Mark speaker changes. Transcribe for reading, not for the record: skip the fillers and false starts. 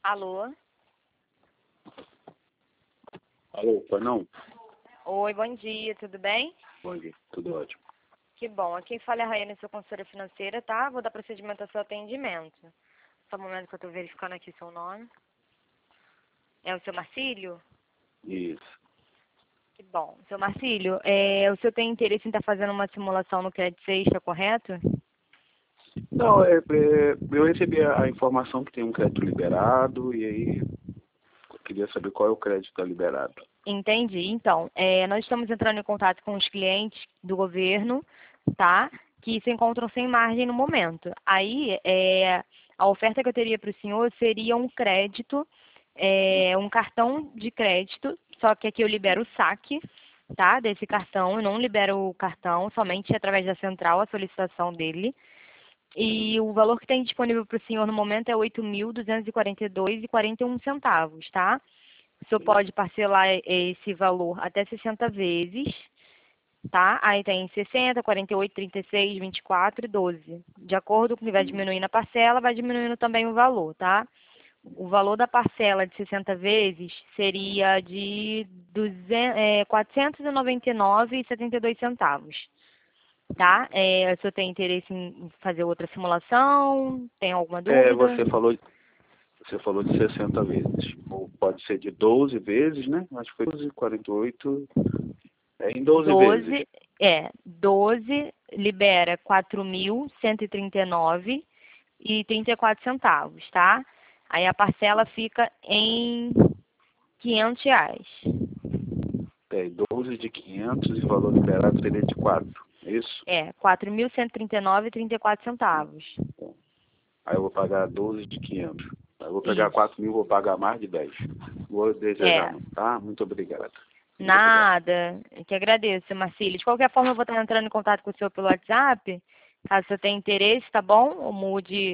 Speaker 1: Alô?
Speaker 2: Alô, pai não?
Speaker 1: Oi, bom dia, tudo bem?
Speaker 2: Bom dia, tudo ótimo.
Speaker 1: Que bom. Aqui fala é a Raiane, sua consultora financeira, tá? Vou dar prosseguimento ao seu atendimento. Só um momento que eu tô verificando aqui seu nome. É o seu Marcílio?
Speaker 2: Isso.
Speaker 1: Que bom. Seu Marcílio, o senhor tem interesse em estar fazendo uma simulação no Crédito Sexta, correto?
Speaker 2: Não, eu recebi a informação que tem um crédito liberado e aí eu queria saber qual é o crédito que está liberado.
Speaker 1: Entendi. Então, nós estamos entrando em contato com os clientes do governo, tá? Que se encontram sem margem no momento. Aí, a oferta que eu teria para o senhor seria um crédito, um cartão de crédito, só que aqui eu libero o saque, tá? Desse cartão, eu não libero o cartão, somente através da central, a solicitação dele. E o valor que tem disponível para o senhor no momento é R$ 8.242,41, tá? O senhor pode parcelar esse valor até 60 vezes, tá? Aí tem 60, 48, 36, 24 e 12. De acordo com o que vai diminuindo a parcela, vai diminuindo também o valor, tá? O valor da parcela de 60 vezes seria de R$ 499,72, tá? O senhor tem interesse em fazer outra simulação? Tem alguma dúvida?
Speaker 2: Você falou de 60 vezes. Ou pode ser de 12 vezes, né? Acho que foi 12, 48. Em 12 vezes.
Speaker 1: 12 libera 4.139,34, tá? Aí a parcela fica em R$ 500.
Speaker 2: 12 de 500 e o valor liberado seria de 4. É isso?
Speaker 1: 4.139,34.
Speaker 2: Bom, aí eu vou pagar 12 de 500. Aí eu vou pegar 4 mil, vou pagar mais de 10. Vou desejar, tá? Muito obrigado.
Speaker 1: Nada, eu que agradeço, Marcílio. De qualquer forma, eu vou estar entrando em contato com o senhor pelo WhatsApp, caso você tenha interesse, tá bom? Ou mude